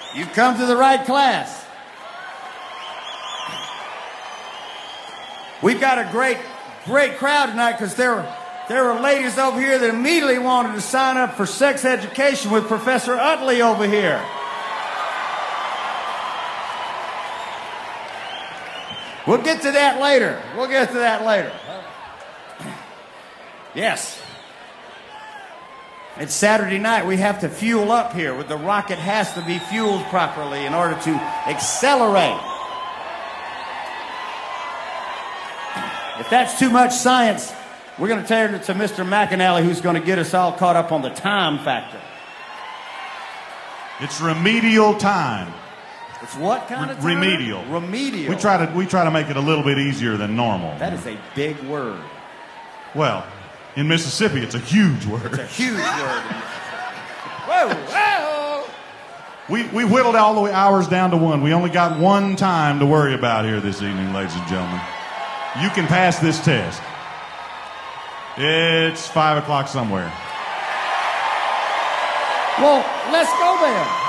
You've come to the right class. We've got a great crowd tonight because there were ladies over here that immediately wanted to sign up for sex education with Professor Utley over here. We'll get to that later. Yes. It's Saturday night. We have to fuel up here. The rocket has to be fueled properly in order to accelerate. If that's too much science, we're going to turn it to Mr. McAnally, who's going to get us all caught up on the time factor. It's remedial time. It's what kind of time? Remedial. Remedial. We try to make it a little bit easier than normal. That is a big word. Well, in Mississippi, it's a huge word. It's a huge word. Whoa, whoa! We whittled all the hours down to one. We only got one time to worry about here this evening, ladies and gentlemen. You can pass this test. It's 5 o'clock somewhere. Well, let's go there.